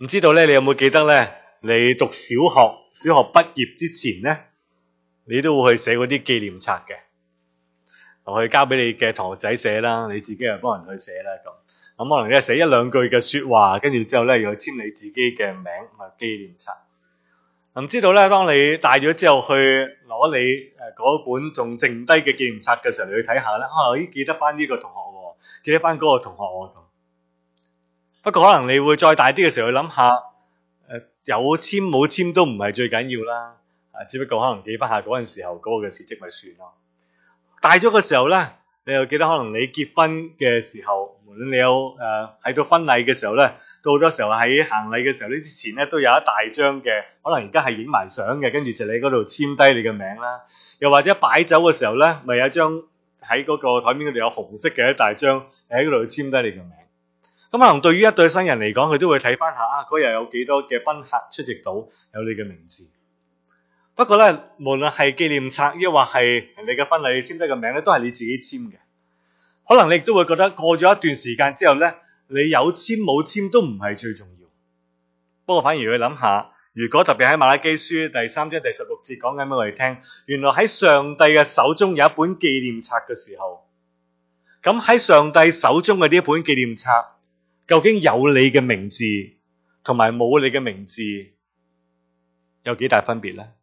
唔知道咧，你有冇記得咧？你讀小學畢業之前咧，你都會去寫嗰啲紀念冊嘅，我去交俾你嘅同學仔寫啦，你自己又幫人去寫啦咁。咁可能咧寫一兩句嘅說話，跟住之後咧又簽你自己嘅名紀念冊。唔知道咧，當你大咗之後去攞你嗰本仲剩低嘅紀念冊嘅時候，你去睇下咧，我已經記得翻呢個同學喎，記得翻嗰個同學喎咁。不過可能你會再大啲嘅時候去諗下，有簽冇簽都唔係最緊要啦，只不過可能記翻下嗰陣時候嗰個嘅事蹟咪算咯。大咗嘅時候咧，你又記得可能你結婚嘅時候，無論你有喺到婚禮嘅時候咧，到好多時候喺行禮嘅時候，呢之前咧都有一大張嘅，可能而家係影埋相嘅，跟住就你嗰度簽低你嘅名啦。又或者擺酒嘅時候咧，咪有一張喺嗰個台面嗰度有紅色嘅一大張，喺嗰度簽低你嘅名。咁可能對於一對新人嚟講，佢都會睇翻下嗰日有幾多嘅賓客出席到，有你嘅名字。不過咧，無論係紀念冊，抑或係人哋嘅婚禮簽低嘅名咧，都係你自己簽嘅。可能你亦都會覺得過咗一段時間之後咧，你有簽冇簽都唔係最重要。不過反而去諗下，如果特別喺馬拉基書第3章第16節講緊俾我哋聽，原來喺上帝嘅手中有一本紀念冊嘅時候，咁喺上帝手中嘅呢一本紀念冊，究竟有你嘅名字同埋冇你嘅名字有幾大分別呢？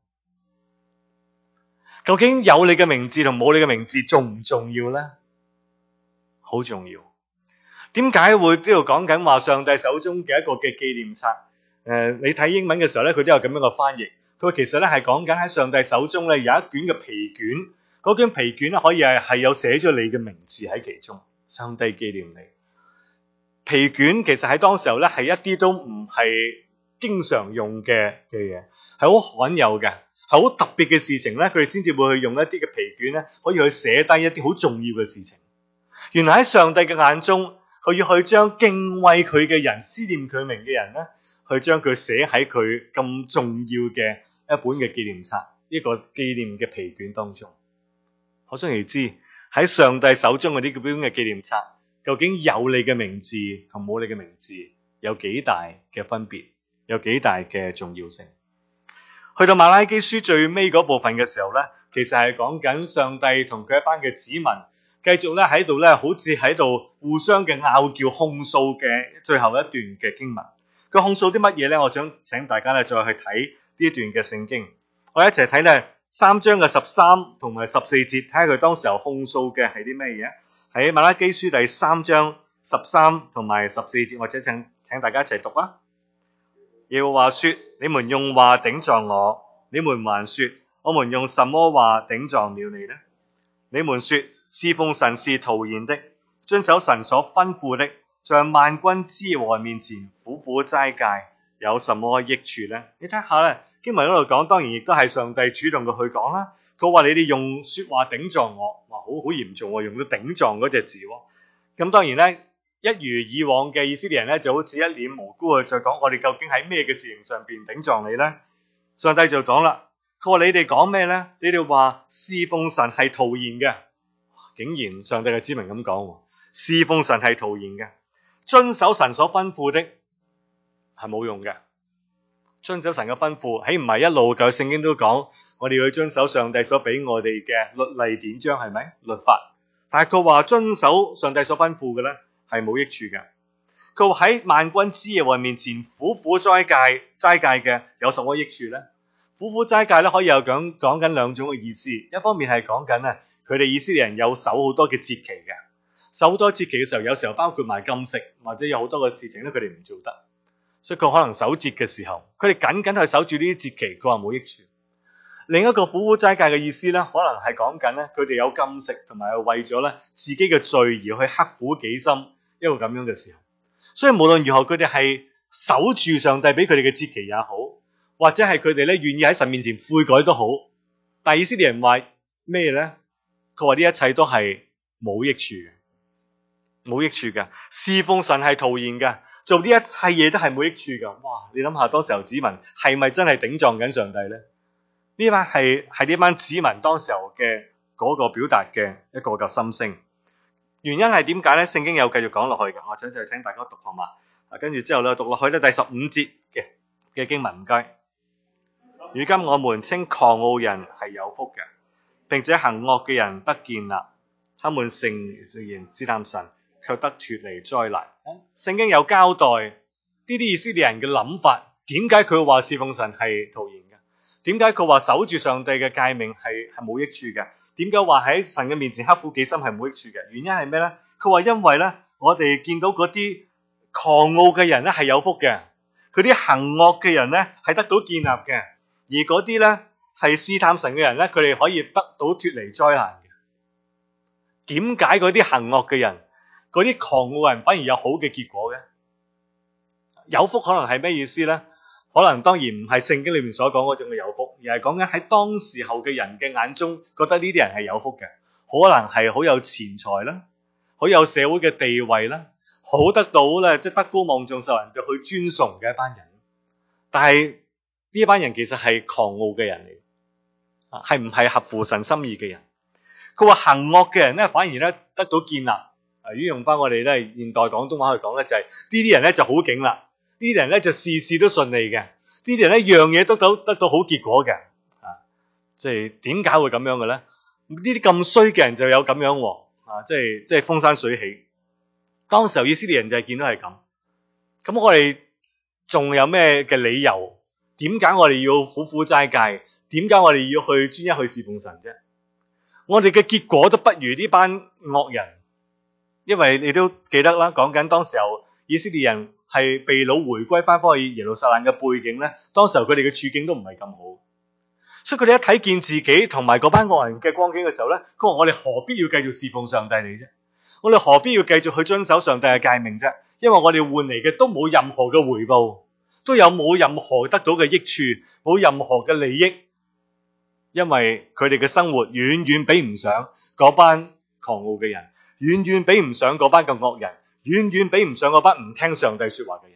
究竟有你嘅名字同冇你嘅名字重唔重要呢？好重要。點解會呢度講緊話上帝手中嘅一個嘅紀念冊？你睇英文嘅時候咧，佢都有咁樣嘅翻譯。佢其實咧係講緊喺上帝手中咧有一卷嘅皮卷，嗰卷皮卷咧可以係有寫咗你嘅名字喺其中，上帝紀念你。皮卷其實喺當時候咧係一啲都唔係經常用嘅嘢，係好罕有嘅，係好特別嘅事情咧，佢哋先至會去用一啲嘅皮卷咧，可以去寫低一啲好重要嘅事情。原來喺上帝嘅眼中，佢要去將敬畏佢嘅人、思念佢名嘅人咧，去將佢寫喺佢咁重要嘅一本嘅紀念冊，呢個紀念嘅皮卷當中。可想而知，喺上帝手中嗰啲咁樣嘅紀念冊，究竟有你嘅名字同冇你嘅名字有幾大嘅分別，有幾大嘅重要性。去到馬拉基書最尾嗰部分嘅時候咧，其實係講緊上帝同佢一班嘅子民繼續咧喺度咧，好似喺度互相嘅拗撬控訴嘅最後一段嘅經文。佢控訴啲乜嘢咧？我想請大家咧再去睇呢一段嘅聖經。我哋一齊睇咧3章嘅13同埋14節，睇下佢當時候控訴嘅係啲咩嘢。喺馬拉基書第3章13同埋14節，或者請大家一齊讀啦。耶和華說：你們用話頂撞我，你們還說我們用什麼話頂撞了你呢？你們說侍奉神是徒然的，遵守神所吩咐的，在萬軍之耶和華面前苦苦齋戒，有什麼益處呢？你睇下咧，經文嗰度講，當然亦都係上帝主動嘅去講啦。佢話你哋用說話頂撞我，哇，好嚴重喎，用到頂撞嗰隻字喎。咁當然咧，一如以往嘅以色列人咧，就好似一臉無辜嘅再講，我哋究竟喺咩嘅事情上邊頂撞你呢？上帝就講啦，佢話你哋講咩呢？你哋話侍奉神係徒然嘅，竟然上帝嘅子民咁講，侍奉神係徒然嘅，遵守神所吩咐的係冇用嘅。遵守神嘅吩咐，豈唔係一路舊聖經都講，我哋要遵守上帝所俾我哋嘅律例典章，係咪律法？但係佢話遵守上帝所吩咐嘅咧，係冇益處嘅。佢話喺萬軍之耶和華面前苦苦齋戒嘅，有什麼益處咧？苦苦齋戒咧，可以有講緊兩種嘅意思。一方面係講緊佢哋以色列人有守好多嘅節期嘅，守好多節期嘅時候，有時候包括埋禁食，或者有好多嘅事情咧，佢哋唔做得。所以佢可能守節嘅時候，佢哋緊緊去守住呢啲節期，佢話冇益處。另一個苦苦齋戒嘅意思咧，可能係講緊咧，佢哋有禁食，同埋為咗咧自己嘅罪而去刻苦己心，一個咁樣嘅時候。所以無論如何，佢哋係守住上帝俾佢哋嘅節期也好，或者係佢哋咧願意喺神面前悔改都好。但以色列人話咩咧？佢話呢一切都係冇益處嘅，冇益處嘅。侍奉神係徒然嘅。做呢一切嘢都係冇益處噶，哇！你諗下，當時候子民係咪真係頂撞緊上帝呢？呢班係呢班子民當時候嘅嗰個表達嘅一個嘅心聲。原因係點解呢？聖經有繼續講落去嘅，我想就請大家讀好嘛。 跟住之後咧讀落去咧第15節嘅經文，唔該。如今我們稱狂傲人係有福嘅，並且行惡嘅人得建立，他們誠然試探神，卻得脫離災難。聖經有交代呢啲以色列人嘅諗法，點解佢話侍奉神係徒然嘅？點解佢話守住上帝嘅誡命係冇益處嘅？點解話喺神嘅面前刻苦己心係冇益處嘅？原因係咩咧？佢話因為咧，我哋見到嗰啲狂傲嘅人咧係有福嘅，佢啲行惡嘅人咧係得到建立嘅。而嗰啲咧係試探神嘅人咧，佢哋可以得到脫離災難嘅。點解嗰啲行惡嘅人、嗰啲狂傲嘅人反而有好嘅結果嘅？有福可能係咩意思咧？可能當然唔係聖經裏面所講嗰種嘅有福，而係講緊喺當時候嘅人嘅眼中，覺得呢啲人係有福嘅，可能係好有錢財啦，好有社會嘅地位啦，好得到咧即係德高望重受人哋去尊崇嘅一班人。但係呢班人其實係狂傲嘅人嚟，係唔係合乎神心意嘅人？佢話行惡嘅人咧，反而咧得到建立。如果用翻我哋咧現代廣東話去講咧，就係呢啲人咧就好景啦，呢啲人咧就事事都順利嘅，呢啲人咧樣嘢得到好結果嘅。即係點解會咁樣嘅咧？呢啲咁衰嘅人就有咁樣喎，即係風生水起。當時候以色列人就係見到係咁。咁我哋仲有咩嘅理由？點解我哋要苦苦齋戒？點解我哋要去專一去侍奉神啫？我哋嘅結果都不如呢班惡人，因為你都記得啦，講緊當時候以色列人係被擄回歸翻去耶路撒冷嘅背景咧，當時候佢哋嘅處境都唔係咁好，所以佢哋一睇見自己同埋嗰班惡人嘅光景嘅時候咧，佢話我哋何必要繼續侍奉上帝嚟啫？我哋何必要繼續去遵守上帝嘅誡命啫？因為我哋換嚟嘅都冇任何嘅回報。都有冇任何得到嘅益處，冇任何嘅利益，因為佢哋嘅生活遠遠比唔上嗰班狂傲嘅人，遠遠比唔上嗰班嘅惡人，遠遠比唔上嗰班唔聽上帝說話嘅人。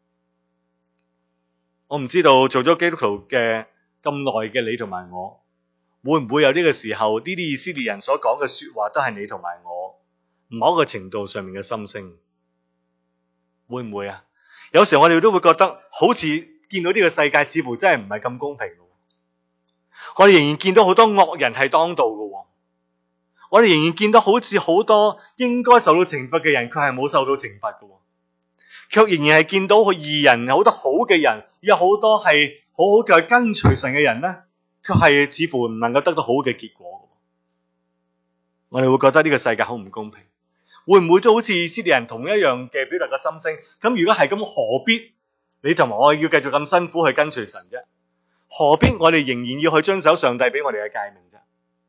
我唔知道做咗基督徒嘅咁耐嘅你同埋我，會唔會有呢個時候，呢啲以色列人所講嘅說話都係你同埋我某一個程度上面嘅心聲？會唔會啊？有時候我哋都會覺得好似見到呢個世界似乎真係唔係咁公平。我哋仍然見到好多惡人係當道嘅，我哋仍然見到好似好多應該受到懲罰嘅人，佢係冇受到懲罰嘅，卻仍然係見到義人有好多好嘅人，有好多係好好嘅跟隨神嘅人咧，卻係似乎唔能夠得到好嘅結果。我哋會覺得呢個世界好唔公平。會唔會都好似以色列人同一樣嘅表達嘅心聲？咁如果係咁，何必你同埋我要繼續咁辛苦去跟隨神啫？何必我哋仍然要去遵守上帝俾我哋嘅誡命啫？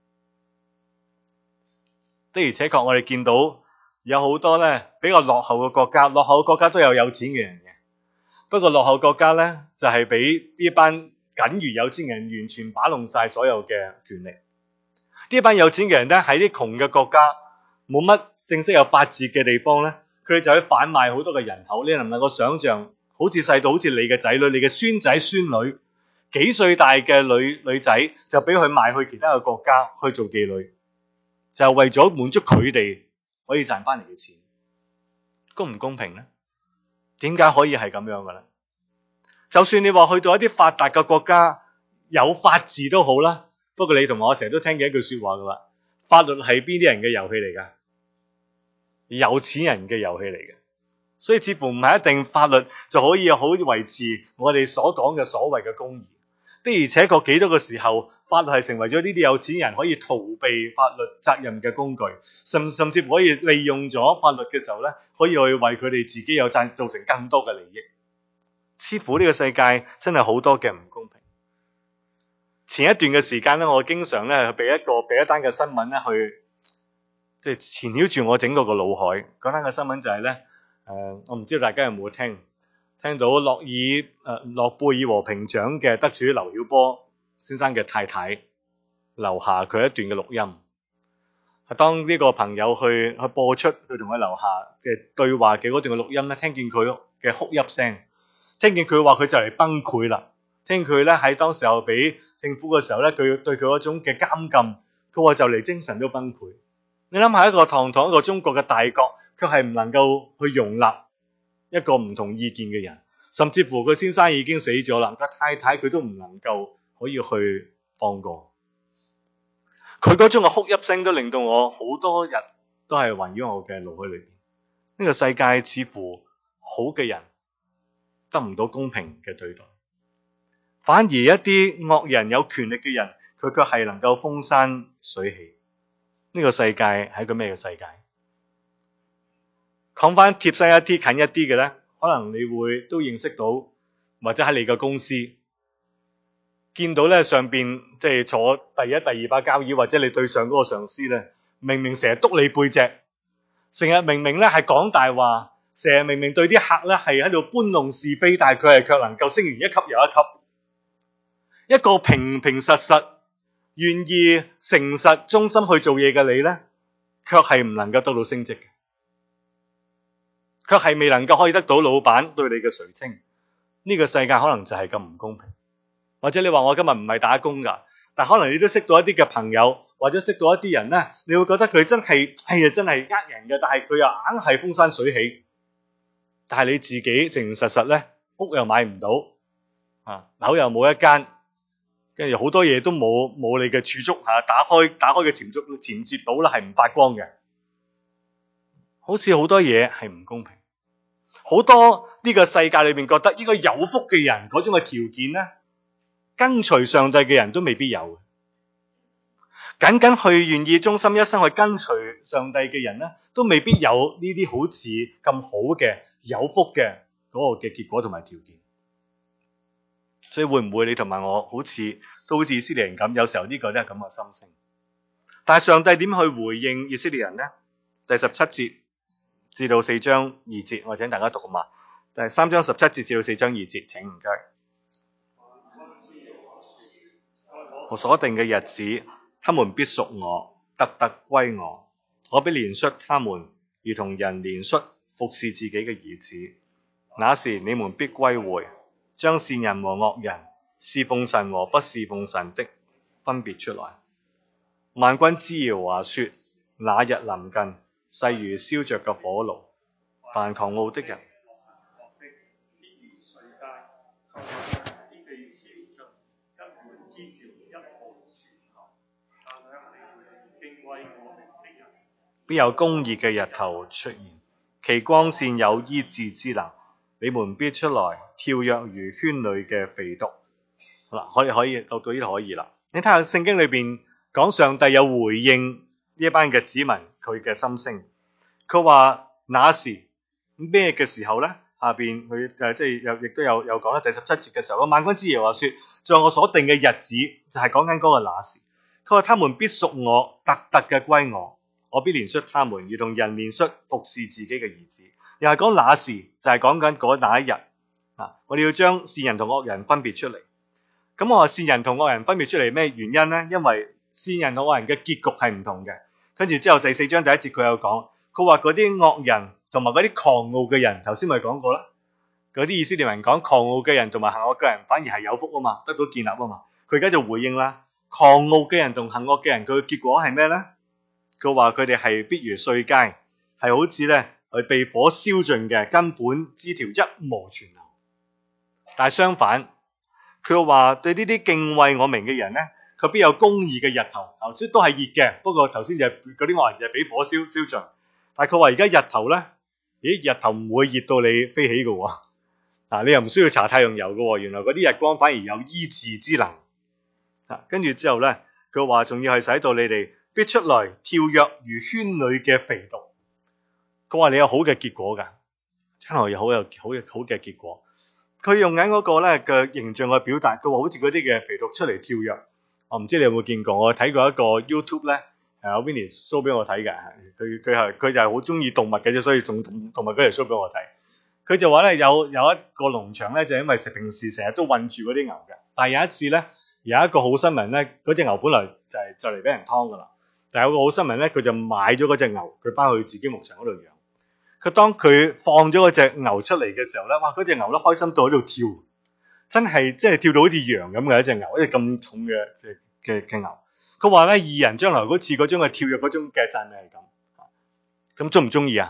的而且確，我哋見到有好多咧比較落後嘅國家，落後嘅國家都有錢嘅人嘅。不過落後國家咧就係俾呢班僅餘有錢人完全把弄晒所有嘅權力。呢班有錢嘅人咧喺啲窮嘅國家冇乜正式有法治嘅地方咧，佢哋就去販賣好多嘅人口。你能唔能夠想象，好似細到好似你嘅仔女、你嘅孫仔孫女，幾歲大嘅女仔就俾佢賣去其他嘅國家去做妓女，就係為咗滿足佢哋可以賺翻嚟嘅錢。公唔公平咧？點解可以係咁樣嘅咧？就算你話去到一啲發達嘅國家有法治都好啦，不過你同我成日都聽見一句說話噶啦，法律係邊啲人嘅遊戲嚟噶？有錢人嘅遊戲嚟嘅，所以似乎唔係一定法律就可以好維持我哋所講嘅所謂嘅公義。的而且確幾多個時候，法律係成為咗呢啲有錢人可以逃避法律責任嘅工具，甚至乎可以利用咗法律嘅時候咧，可以去為佢哋自己有造成更多嘅利益。似乎呢個世界真係好多嘅唔公平。前一段嘅時間咧，我經常咧俾一單嘅新聞咧去。即係纏繞住我整個個腦海。嗰單嘅新聞就係咧，我唔知道大家有冇聽到諾貝爾和平獎嘅得主劉曉波先生嘅太太留下佢一段嘅錄音。當呢個朋友去播出佢同佢留下嘅對話嘅嗰段嘅錄音咧，聽見佢嘅哭泣聲，聽見佢話佢就嚟崩潰啦，聽佢咧喺當時候俾政府嘅時候咧，佢對佢嗰種嘅監禁，佢話就嚟精神都崩潰。你諗下，一個堂堂一個中國嘅大國，卻係唔能夠去容納一個唔同意見嘅人，甚至乎佢先生已經死咗啦，個太太佢都唔能夠可以去放過。佢嗰種嘅哭泣聲都令到我好多日都係環繞我嘅腦海裏邊。呢個世界似乎好嘅人得唔到公平嘅對待，反而一啲惡人有權力嘅人，佢卻係能夠風生水起。呢個世界係一個咩嘅世界？講翻貼身一啲近一啲嘅咧，可能你會都認識到，或者喺你嘅公司見到咧，上邊即係坐第一、第二把交椅，或者你對上嗰個上司咧，明明成日督你背脊，成日明明咧係講大話，成日明明對啲客咧係喺度搬弄是非，但係佢係卻能夠升完一級又一級。一個平平實實、願意誠實、忠心去做嘢嘅你咧，卻係唔能夠得到升職嘅，卻係未能夠可以得到老闆對你嘅垂青。呢個世界可能就係咁唔公平。或者你話我今日唔係打工㗎，但可能你都識到一啲嘅朋友，或者識到一啲人咧，你會覺得佢真係真係呃人嘅，但係佢又硬係風生水起。但係你自己誠誠實實咧，屋又買唔到，樓又冇一間，跟住好多嘢都冇你嘅儲蓄打開嘅錢砵簿啦，係唔發光嘅。好似好多嘢係唔公平，好多呢個世界裏邊覺得應該有福嘅人嗰種嘅條件咧，跟隨上帝嘅人都未必有。僅僅去願意忠心一生去跟隨上帝嘅人咧，都未必有呢啲好似咁好嘅有福嘅嗰個嘅結果同埋條件。所以會唔會你同埋我都好似以色列人咁，有時候呢個都係咁嘅心聲。但係上帝點去回應以色列人呢？第17節至到4章2節，我請大家讀啊嘛。第3章17節至到4章2節，請唔該。我所定嘅日子，他們必屬我，特特歸我。我必憐恤他們，如同人憐恤服侍自己嘅兒子。那時你們必歸回，將善人和惡人、侍奉神和不侍奉神的分別出來。萬軍之耶和華說：那日臨近，勢如燒着嘅火爐，凡狂傲的人，必有公義嘅日頭出現，其光線有醫治之能。你們必出來跳躍如圈裏嘅肥犢。好啦，可以到呢度可以啦。你睇下聖經裏邊講上帝有回應呢一班嘅子民佢嘅心聲。佢話那時咩嘅時候咧？下邊佢亦都有講啦。第17節嘅時候，萬軍之耶和華說：在我所定嘅日子，就係講緊嗰個那時。佢話他們必屬我，特特嘅歸我。我必憐恤他們，如同人憐恤服侍自己嘅兒子。又係講那時，就係講緊嗰那一日。我哋要將善人同惡人分別出嚟。咁我話善人同惡人分別出嚟咩原因呢？因為善人同惡人嘅結局係唔同嘅。跟住之後第4章第1節佢有講，佢話嗰啲惡人同埋嗰啲狂傲嘅人，頭先咪講過啦。嗰啲以色列人講狂傲嘅人同埋行惡嘅人反而係有福啊嘛，得到建立啊嘛。佢而家就回應啦，狂傲嘅人同行惡嘅人佢嘅結果係咩呢？佢話佢哋係必如碎秸，係好似咧係被火燒盡嘅，根本枝條一無存留。但係相反，佢話對呢啲敬畏我名嘅人咧，佢必有公義嘅日頭。即都係熱嘅，不過頭先就係嗰啲惡人就係俾火燒盡。但係佢話而家日頭咧，日頭唔會熱到你飛起嘅喎。你又唔需要搽太陽油嘅喎。原來嗰啲日光反而有醫治之能。跟住之後咧，佢話仲要係使到你哋必出來跳躍如圈裏嘅肥犢。佢話你有好嘅結果㗎，將來有好嘅結果。佢用緊嗰個咧嘅形象去表達，佢話好似嗰啲嘅肥犢出嚟跳躍。我唔知你有冇見過，我睇過一個 YouTube 咧，阿 Winnie show 俾我睇嘅。佢就係好中意動物嘅啫，所以送動物嗰條 show 俾我睇。佢就話咧有一個農場咧，就因為平時成日都韞住嗰啲牛嘅，但係有一次咧有一個好新聞咧，嗰隻牛本來就嚟俾人劏㗎啦。但係有個好新聞咧，佢就買咗嗰隻牛，佢翻去自己牧場嗰度養。佢當佢放咗嗰隻牛出嚟嘅時候咧，哇！嗰隻牛都開心到喺度跳，真係跳到好似羊咁嘅一隻牛，一隻咁重嘅牛。佢話咧，義人將來好似嗰種嘅跳躍嗰種嘅讚美係咁。咁中唔中意啊？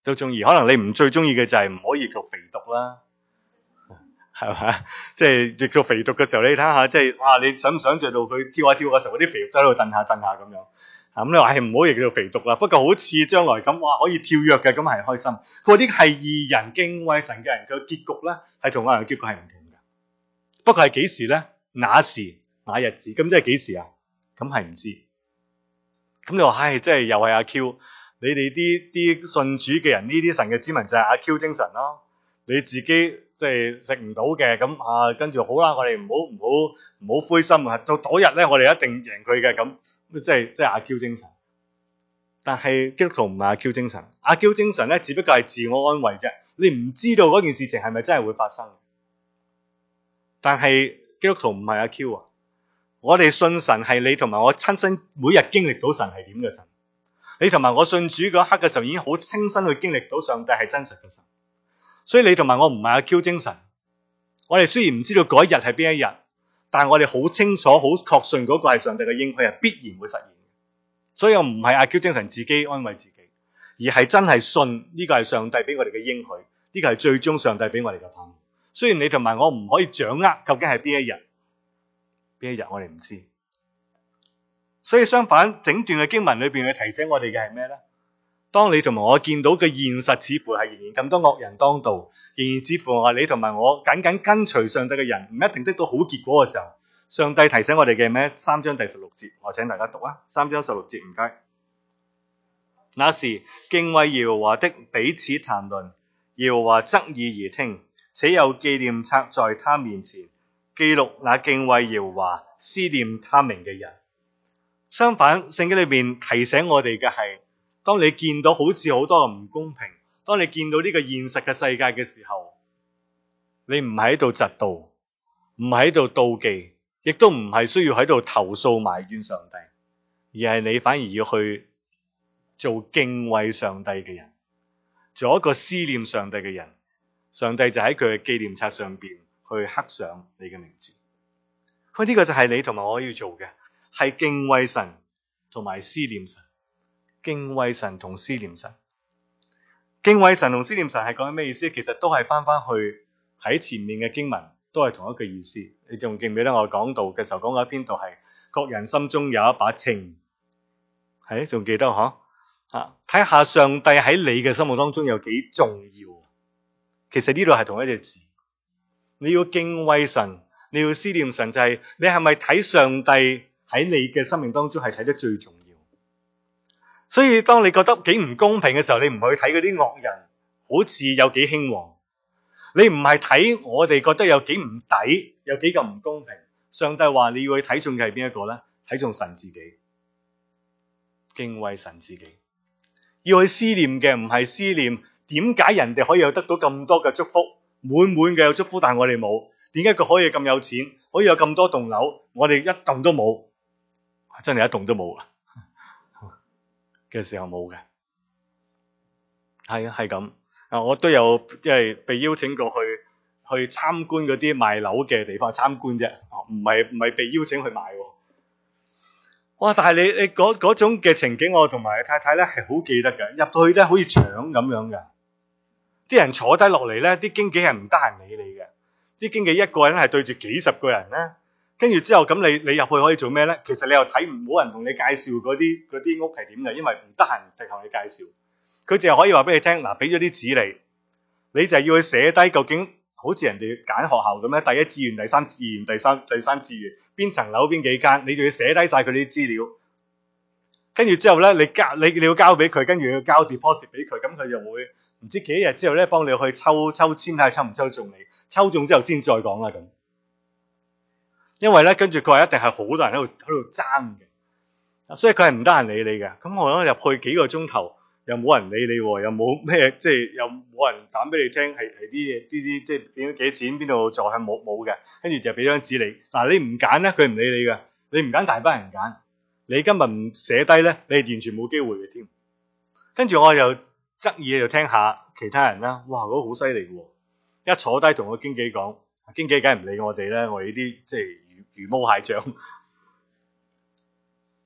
都中意。可能你唔最中意嘅就係唔可以叫肥毒啦，係咪？即係譯做肥毒嘅時候，你睇下，即係哇！你想唔想像到佢跳下跳嘅時候，嗰啲肥肉都喺度蹬下蹬下咁樣？咁你話係唔好譯做肥毒啦。不過好似將來咁，哇！可以跳躍嘅，咁係開心。嗰啲係義人敬畏神嘅人嘅結局咧，係同我哋嘅結局係唔同嘅。不過係幾時咧？那時那日子，咁即係幾時啊？咁係唔知。咁你話唉，即係又係阿 Q，你哋啲信主嘅人，呢啲神嘅子民就係阿 Q 精神咯。你自己即係食唔到嘅，咁啊跟住好啦，我哋唔好灰心啊！到嗰日咧，我哋一定贏佢嘅，咁即係阿 Q 精神。但係基督徒唔係阿 Q 精神，阿 Q 精神咧只不過係自我安慰啫。你唔知道嗰件事情係咪真係會發生。但係基督徒唔係阿 Q 啊！我哋信神係你同埋我親身每日經歷到神係點嘅神。你同埋我信主嗰一刻嘅時候已經好親身去經歷到上帝係真實嘅神。所以你同埋我唔係阿 Q 精神。我哋雖然唔知道嗰一日係邊一日，但係我哋好清楚、好確信嗰個係上帝嘅應許，係必然會實現。所以我唔係阿 Q 精神自己安慰自己，而係真係信呢個係上帝俾我哋嘅應許，呢個係最終上帝俾我哋嘅盼望。雖然你同埋我唔可以掌握究竟係邊一日我哋唔知。所以相反，整段嘅經文裏邊去提醒我哋嘅係咩呢？當你同埋我見到嘅現實似乎係仍然咁多惡人當道，仍然似乎話你同埋我緊緊跟隨上帝嘅人唔一定得到好結果嘅時候，上帝提醒我哋嘅咩？3章第16節，我請大家讀啊！3章16節，唔該。那時敬畏耶和華的彼此談論，耶和華側耳而聽，且有紀念冊在他面前，記錄那敬畏耶和華、思念他名嘅人。相反，聖經裏面提醒我哋嘅係，當你見到好似好多嘅唔公平，當你見到呢個現實嘅世界嘅時候，你唔係喺度嫉妒，唔係喺度妒忌，亦都唔係需要喺度投訴埋怨上帝，而係你反而要去做敬畏上帝嘅人，做一個思念上帝嘅人。上帝就喺佢嘅紀念冊上邊去刻上你嘅名字。佢呢個就係你同埋我要做嘅，係敬畏神同埋思念神。敬畏神同思念神，敬畏神同思念神係講緊咩意思？其實都係翻去喺前面嘅經文，都係同一個意思。你仲記唔記得我講道嘅時候講過邊度係各人心中有一把秤？係仲記得嗬？睇下上帝喺你嘅心目當中有幾重要。其實呢度係同一隻字。你要敬畏神，你要思念神，就係你係咪睇上帝喺你嘅生命當中係睇得最重要？所以當你覺得幾唔公平嘅時候，你唔去睇嗰啲惡人好似有幾興旺，你唔係睇我哋覺得有幾唔抵，有幾咁唔公平。上帝話你要去睇重嘅係邊一個呢？睇重神自己，敬畏神自己。要去思念嘅唔係思念點解人哋可以有得到咁多嘅祝福，滿滿嘅有祝福，但係我哋冇。點解佢可以咁有錢，可以有咁多棟樓，我哋一棟都冇？真係一棟都冇嘅時候冇嘅。係啊，係咁。我都有即係被邀請過去參觀嗰啲賣樓嘅地方參觀啫，唔係被邀請去買。哇！但係你嗰種嘅情景，我同埋太太咧係好記得嘅。入到去咧好似搶咁樣嘅，啲人坐低落嚟咧，啲經紀係唔得閒理你嘅。啲經紀一個人係對住幾10個人咧，跟住之後咁你入去可以做咩咧？其實你又睇唔冇人同你介紹嗰啲屋係點嘅，因為唔得閒同你介紹。佢淨係可以話俾你聽，嗱，俾咗啲紙你就係要去寫低究竟好似人哋揀學校咁咧，第一志願、第三志願、第三志願邊層樓邊幾間，你就要寫低晒佢啲資料。跟住之後咧，你要交俾佢，跟住要交 deposit 俾佢，咁佢就會唔知幾日之後咧幫你去抽籤睇下抽唔抽中你，抽中之後先再講啦咁。因為咧跟住佢話一定係好多人喺度爭嘅，所以佢係唔得閒理你嘅。咁我入去幾個鐘頭。又冇人理你，又冇咩，即係又冇人講俾你聽係啲嘢，啲即係點幾錢，邊度做係冇嘅，跟住就俾張紙你。嗱，你唔揀咧，佢唔理你嘅。你唔揀，大班人揀。你今日唔寫低咧，你係完全冇機會嘅添。跟住我又側耳就聽下其他人啦。哇，嗰個好犀利喎！一坐低同個經紀講，經紀梗係唔理我哋啦，我哋呢啲即係魚毛蟹將。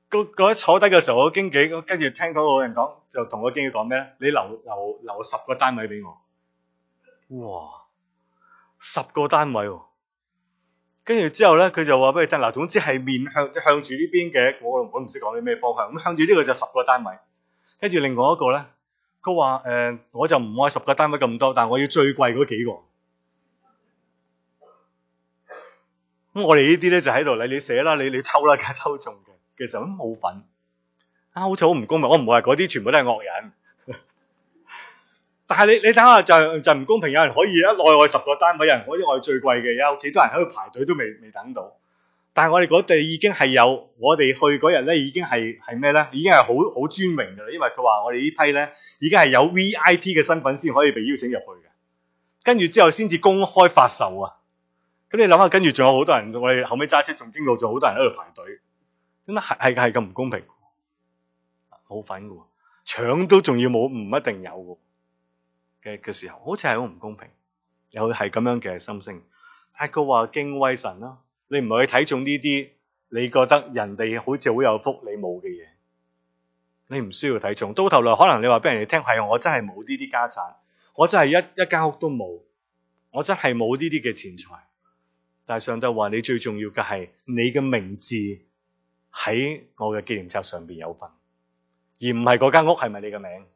嗰一坐低嘅時候，我經紀跟住聽嗰個人講，就同個經紀講咩咧？你留10個單位俾我。哇！10個單位喎。跟住之後咧，佢就話俾你聽嗱，總之係面向住呢邊嘅，我唔識講啲咩方向。咁向住呢個就10個單位。跟住另外一個咧，佢話我就唔愛10個單位咁多，但係我要最貴嗰幾個。咁我哋呢啲咧就喺度你寫啦，你抽啦，梗係抽中嘅。其實都冇份啊，好似好唔公平。我唔會話嗰啲全部都係惡人，但係你睇下就唔公平。有人可以一內外10個單位，有人可以愛最貴嘅，有幾多人喺度排隊都未等到。但係我哋嗰地已經係有，我哋去嗰日咧已經係咩咧？已經係好尊榮㗎啦，因為佢話我哋呢批咧已經係有 VIP 嘅身份先可以被邀請入去嘅，跟住之後先至公開發售啊！咁你諗下，跟住仲有好多人，我哋後尾揸車仲經過咗好多人喺度排隊，真係咁唔公平，冇份㗎喎，搶都仲要冇，唔一定有嘅時候，好似係好唔公平，又係咁樣嘅心聲。但係佢話敬畏神啦。你唔係去睇中呢啲，你覺得人哋好似好有福，你冇嘅嘢，你唔需要睇中。到頭來可能你話俾人哋聽，係我真係冇呢啲家產，我真係一間屋都冇，我真係冇呢啲嘅錢財。但係上帝話你最重要嘅係你嘅名字喺我嘅紀念冊上邊有份，而唔係嗰間屋係咪你嘅名，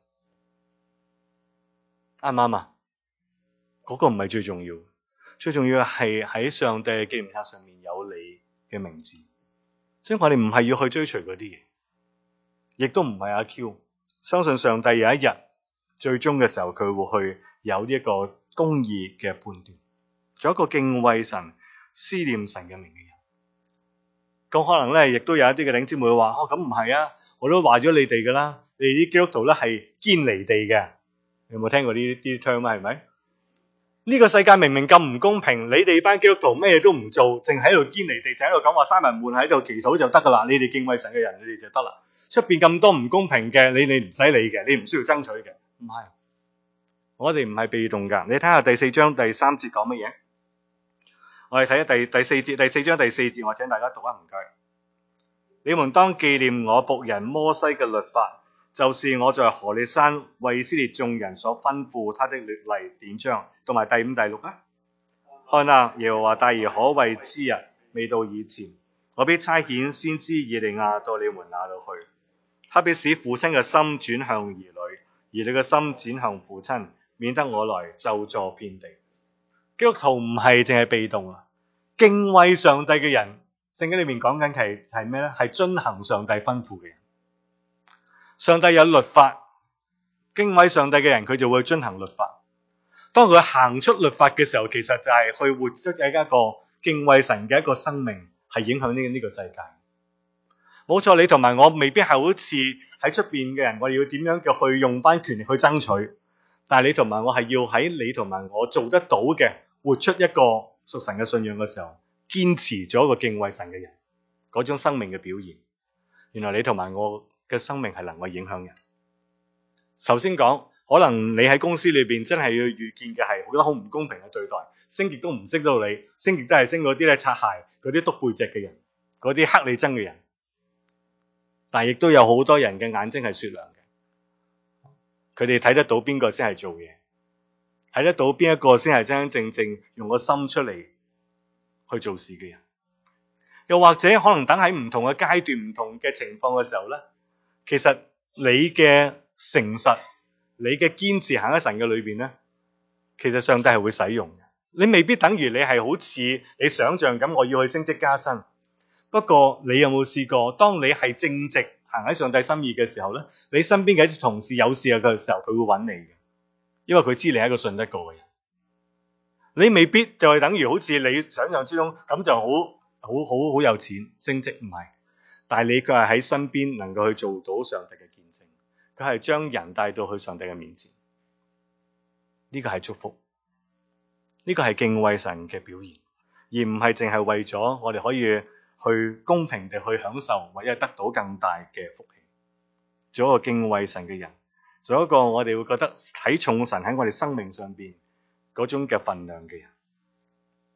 啱唔啱啊？嗰個唔係最重要。最重要係喺上帝嘅紀念冊上面有你嘅名字，所以我哋唔係要去追隨嗰啲嘢，亦都唔係阿 Q。相信上帝有一日最終嘅時候，佢會去有呢一個公義嘅判斷，做一個敬畏神、思念神嘅名嘅人。咁可能咧，亦都有一啲嘅弟兄姊妹會話：咁唔係啊，我都話咗你哋噶啦，你哋啲基督徒咧係堅離地嘅。你有冇聽過呢啲 term 啊？係咪？呢個世界明明咁唔公平，你哋班基督徒咩都唔做，淨喺度堅離地，就喺度講話閂埋門喺度祈禱就得噶啦。你哋敬畏神嘅人，你哋就得啦。出邊咁多唔公平嘅，你唔使理嘅，你唔需要爭取嘅。唔係，我哋唔係被動噶。你睇下第4章第3節講乜嘢？我哋睇下第4節，第4章第4節，我請大家讀啊，唔該。你們當紀念我僕人摩西嘅律法，就是我在何烈山為以色列眾人所吩咐他的律例典章。同埋第5、第6啊。看啊，耶和華大而可畏之日未到以前，我必差遣先知以利亞到你們那裏去。他必使父親嘅心轉向兒女，兒女嘅心轉向父親，免得我來咒詛遍地。基督徒唔係淨係被動啊，敬畏上帝嘅人，聖經裏面講緊係咩咧？係遵行上帝吩咐嘅人。上帝有律法，敬畏上帝嘅人佢就會遵行律法。當佢行出律法嘅時候，其實就係去活出一個敬畏神嘅一個生命，係影響呢個世界。冇錯，你同埋我未必係好似喺出邊嘅人，我哋要點樣嘅去用翻權力去爭取。但係你同埋我係要喺你同埋我做得到嘅，活出一個屬神嘅信仰嘅時候，堅持咗一個敬畏神嘅人嗰種生命嘅表現。原來你同埋我嘅生命係能夠影響人。首先講，可能你喺公司裏邊真係要遇見嘅係好多好唔公平嘅對待，升極都唔升到你，升極都係升嗰啲咧擦鞋、嗰啲篤背脊嘅人，嗰啲黑你憎嘅人。但係亦都有好多人嘅眼睛係雪亮嘅，佢哋睇得到邊個先係做嘢，睇得到邊一個先係真真正正用個心出嚟去做事嘅人。又或者可能等喺唔同嘅階段、唔同嘅情況嘅時候咧，其實你嘅誠實、你嘅堅持行喺神嘅裏邊咧，其實上帝係會使用嘅。你未必等於你係好似你想象咁，我要去升職加薪。不過你有冇試過，當你係正直行喺上帝心意嘅時候咧，你身邊嘅一啲同事有事嘅時候，佢會揾你嘅，因為佢知你係一個信得過嘅人。你未必就係等於好似你想象之中咁就好有錢升職，唔係，但係你佢係喺身邊能夠去做到上帝嘅見證，佢係將人帶到去上帝嘅面前。呢個係祝福，呢個係敬畏神嘅表現，而唔係淨係為咗我哋可以去公平地去享受，或者係得到更大嘅福氣。做一個敬畏神嘅人，做一個我哋會覺得睇重神喺我哋生命上邊嗰種嘅分量嘅人。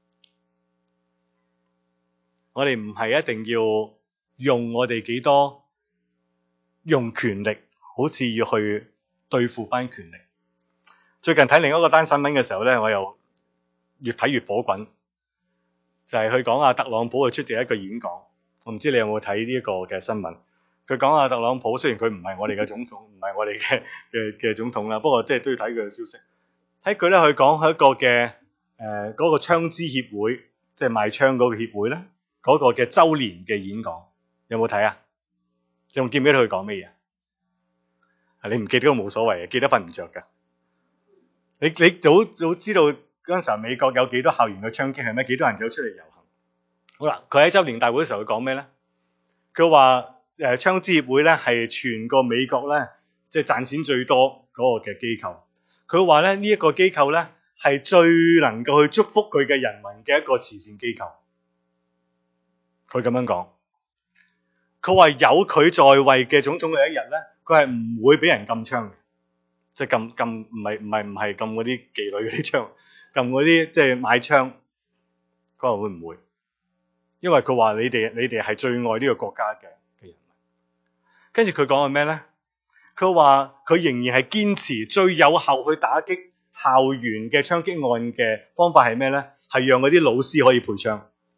我哋唔係一定要用我哋幾多用權力，好似要去對付翻權力。最近睇另一個單新聞嘅時候咧，我又越睇越火滾，就係佢講阿特朗普去出席一個演講。我唔知你有冇睇呢一個嘅新聞？佢講阿特朗普雖然佢唔係我哋嘅總統，唔係我哋嘅總統啦，不過即係都要睇佢嘅消息。睇佢咧，佢講係一個嘅嗰個槍支協會，即係賣槍嗰個協會咧，嗰個嘅週年嘅演講，有冇睇啊？仲記唔記得佢講咩嘢？你唔記得都冇所謂嘅，記得瞓唔着㗎。你早知道嗰陣時候美國有幾多校園嘅槍擊係咩？幾多人走出嚟遊行？好啦，佢喺週年大會嘅時候佢講咩咧？佢話槍支協會咧係全個美國咧即係賺錢最多嗰個嘅機構。佢話咧呢一個機構咧係最能夠去祝福佢嘅人民嘅一個慈善機構。佢咁樣講，佢話有佢在位嘅總統嘅一日咧，佢係唔會俾人禁槍嘅，即係禁唔係禁嗰啲妓女嗰啲槍，禁嗰啲即係買槍。佢話會唔會？因為佢話你哋係最愛呢個國家嘅人民。跟住佢講係咩咧？佢話佢仍然係堅持最有效去打擊校園嘅槍擊案嘅方法係咩咧？係讓嗰啲老師可以配槍。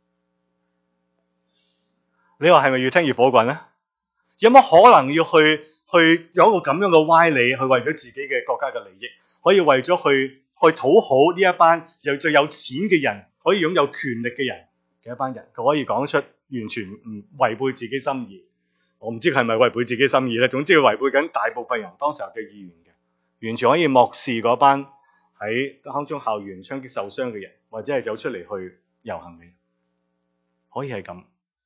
你話係咪越聽越火滾咧？有乜可能要去有一個咁樣嘅歪理，去為咗自己嘅國家嘅利益，可以為咗去討好呢一班最有錢嘅人，可以擁有權力嘅人嘅一班人，佢可以講出完全唔違背自己心意。我唔知佢係咪違背自己心意咧，總之佢違背緊大部分人當時候嘅意願嘅，完全可以漠視嗰班喺當中校園槍擊受傷嘅人，或者係走出嚟去遊行嘅人，可以係咁。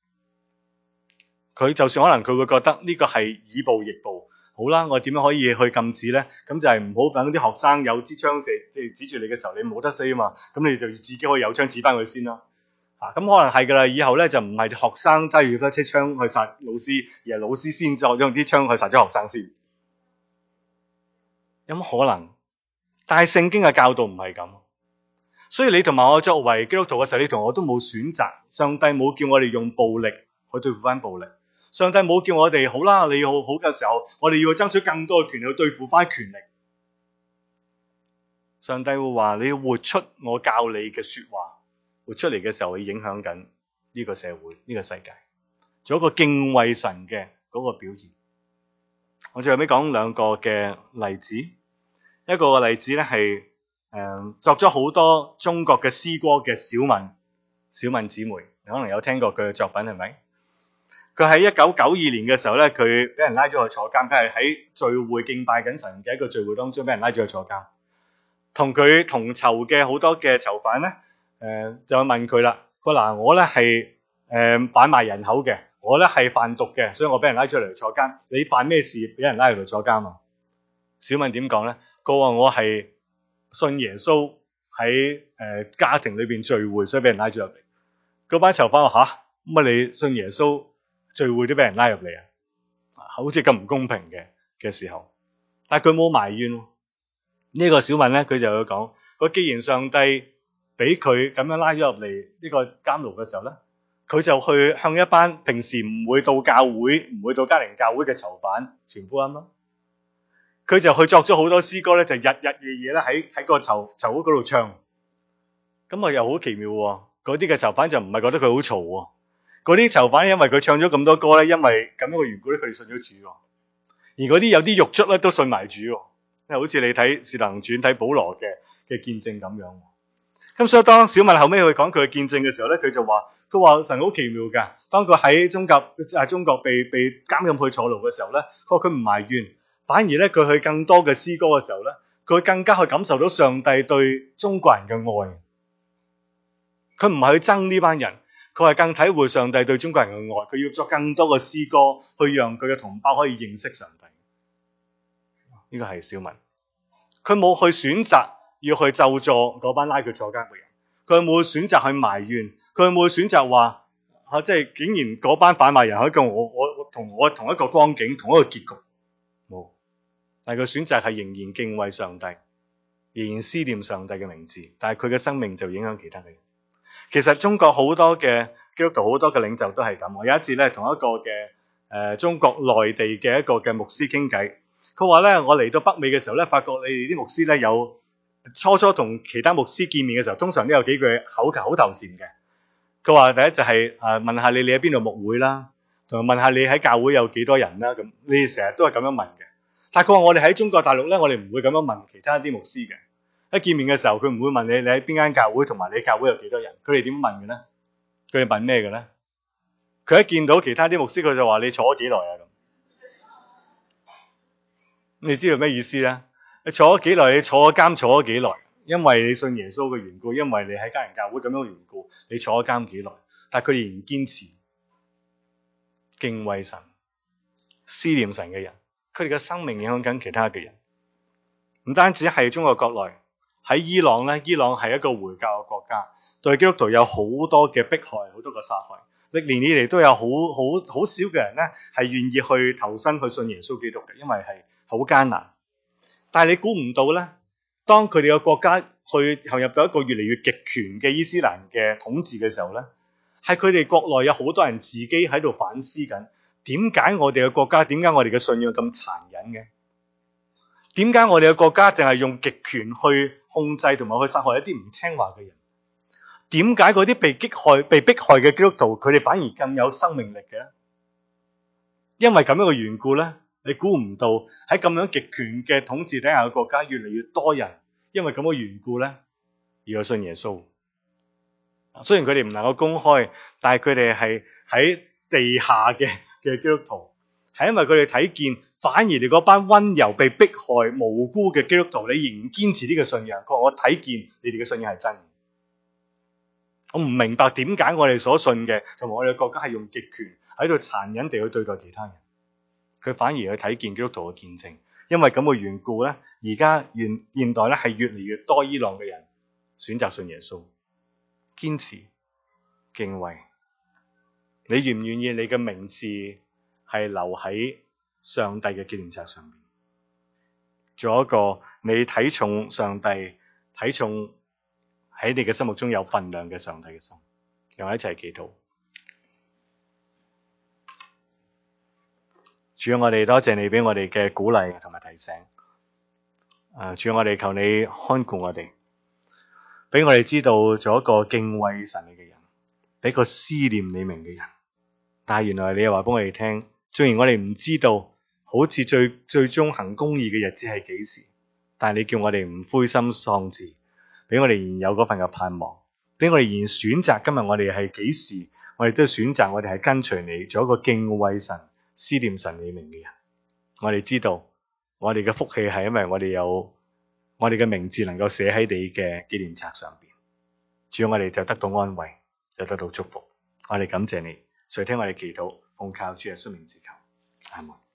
佢就算可能佢會覺得呢個係以暴易暴，好啦，我點樣可以去禁止咧？咁就係唔好等啲學生有支槍指住你嘅時候，你冇得死啊嘛，咁你就自己可以有槍指翻佢先啦。咁可能係噶啦，以後咧就唔係學生揸住嗰支槍去殺老師，而係老師先再用啲槍去殺咗學生先。有乜可能？但係聖經嘅教導唔係咁，所以你同埋我作為基督徒嘅時候，你同我都冇選擇。上帝冇叫我哋用暴力去對付翻暴力。上帝冇叫我哋好啦，你好好嘅時候，我哋要爭取更多嘅權利去對付翻權力。上帝會話你要活出我教你嘅說話，活出嚟嘅時候會影響緊呢個社會、呢個世界，做一個敬畏神嘅嗰個表現。我最後尾講兩個嘅例子，一個嘅例子咧係作咗好多中國嘅詩歌嘅小敏姊妹，你可能有聽過佢嘅作品係咪？佢喺1992年嘅時候咧，佢俾人拉咗去坐監，佢係喺聚會敬拜緊神嘅一個聚會當中俾人拉咗去坐監。同佢同囚嘅好多嘅囚犯咧，就問佢啦，佢話嗱，我咧係販賣人口嘅，我咧係販毒嘅，所以我俾人拉出嚟坐監。你犯咩事俾人拉入嚟坐監啊？小敏點講咧？佢話我係信耶穌喺家庭裏邊聚會，所以俾人拉咗入嚟。嗰班囚犯話吓，乜你信耶穌聚會都俾人拉入嚟啊？好似咁唔公平嘅時候，但係佢冇埋怨。呢個小敏咧，佢就會講：佢既然上帝俾佢咁樣拉咗入嚟呢個監牢嘅時候咧，佢就去向一班平時唔會到教會、唔會到家庭教會嘅囚犯傳福音咯。佢就去作咗好多詩歌咧，就日日夜夜咧喺個囚屋嗰度唱。咁啊又好奇妙喎！嗰啲嘅囚犯就唔係覺得佢好嘈喎，嗰啲囚犯因為佢唱咗咁多歌咧，因為咁樣嘅緣故咧，佢哋信咗主喎。而嗰啲有啲獄卒咧都信埋主喎。好似你睇《使徒行傳》睇保羅嘅見證咁樣。咁所以當小敏後尾去講佢嘅見證嘅時候咧，佢話神好奇妙㗎。當佢喺中國被監禁去坐牢嘅時候咧，佢唔埋怨，反而咧佢去更多嘅詩歌嘅時候咧，佢更加去感受到上帝對中國人嘅愛。佢唔係去憎呢班人，佢係更體會上帝對中國人嘅愛。佢要作更多嘅詩歌去讓佢嘅同胞可以認識上帝。呢個係小敏，佢冇去選擇要去咒詛嗰班拉佢坐監嘅人，佢冇選擇去埋怨，佢冇選擇話即係竟然嗰班販賣人口跟我同一個光景，同一個結局冇。但係佢選擇係仍然敬畏上帝，仍然思念上帝嘅名字，但係佢嘅生命就影響其他嘅人。其實中國好多嘅基督徒，好多嘅領袖都係咁。我有一次咧同一個嘅中國內地嘅一個嘅牧師傾偈。佢話咧，我嚟到北美嘅時候咧，發覺你哋啲牧師咧有初同其他牧師見面嘅時候，通常都有幾句口頭禪嘅。佢話第一就係問下你喺邊度牧會啦，同埋問下你喺教會有幾多人啦。咁你哋成日都係咁樣問嘅。但係佢話我哋喺中國大陸咧，我哋唔會咁樣問其他啲牧師嘅。一見面嘅時候，佢唔會問你喺邊間教會，同埋你教會有幾多人。佢哋點問嘅咧？佢哋問咩嘅咧？佢一見到其他啲牧師，佢就話你坐咗幾耐啊？咁你知道咩意思咧？你坐咗幾耐？你坐咗監坐咗幾耐？因為你信耶穌嘅緣故，因為你喺家人教會咁樣嘅緣故，你坐咗監幾耐？但係佢哋仍然堅持敬畏神、思念神嘅人，佢哋嘅生命影響緊其他嘅人。唔單止係中國國內，喺伊朗咧，伊朗係一個回教嘅國家，對基督徒有好多嘅迫害，好多嘅殺害。歷年以嚟都有好少嘅人咧係願意去投身去信耶穌基督嘅，因為係好艱難。但係你估唔到咧，當佢哋嘅國家去投入到一個越嚟越極權嘅伊斯蘭嘅統治嘅時候咧，係佢哋國內有好多人自己喺度反思緊，點解我哋嘅國家，點解我哋嘅信仰咁殘忍嘅？點解我哋嘅國家淨係用極權去控制同埋去殺害一啲唔聽話嘅人？點解嗰啲被迫害嘅基督徒，佢哋反而更有生命力嘅？因為咁樣嘅緣故咧，你估唔到喺咁樣極權嘅統治底下嘅國家，越嚟越多人因為咁嘅緣故咧而去信耶穌。雖然佢哋唔能夠公開，但係佢哋係喺地下嘅基督徒，係因為佢哋睇見，反而你嗰班溫柔被迫害無辜嘅基督徒，你仍然堅持呢個信仰。佢話我睇見你哋嘅信仰係真。我唔明白點解我哋所信嘅同埋我哋嘅國家係用極權喺度殘忍地去對待其他人，佢反而去睇見基督徒嘅見證。因為咁嘅緣故咧，而家現代咧係越嚟越多伊朗嘅人選擇信耶穌，堅持敬畏。你願唔願意你嘅名字係留喺上帝嘅紀念冊上面，做一個你睇重上帝、睇重喺你嘅心目中有分量嘅上帝嘅心？讓我一齊祈禱。主啊，我哋多謝你俾我哋嘅鼓勵同埋提醒。主啊，我哋求你看顧我哋，俾我哋知道做一個敬畏神你嘅人，俾個思念你名嘅人。但係原來你又話俾我哋聽，雖然我哋唔知道好似最終行公義嘅日子係幾時，但係你叫我哋唔灰心喪志，俾我哋仍然有嗰份嘅盼望，俾我哋仍然選擇今日我哋係幾時，我哋都選擇我哋係跟隨你，做一個敬畏神、思念神你名嘅人。我哋知道我哋嘅福氣係因為我哋有我哋嘅名字能夠寫喺你嘅紀念冊上邊，主要我哋就得到安慰，就得到祝福。我哋感謝你，垂聽我哋祈禱，奉靠主耶穌名字求，阿門。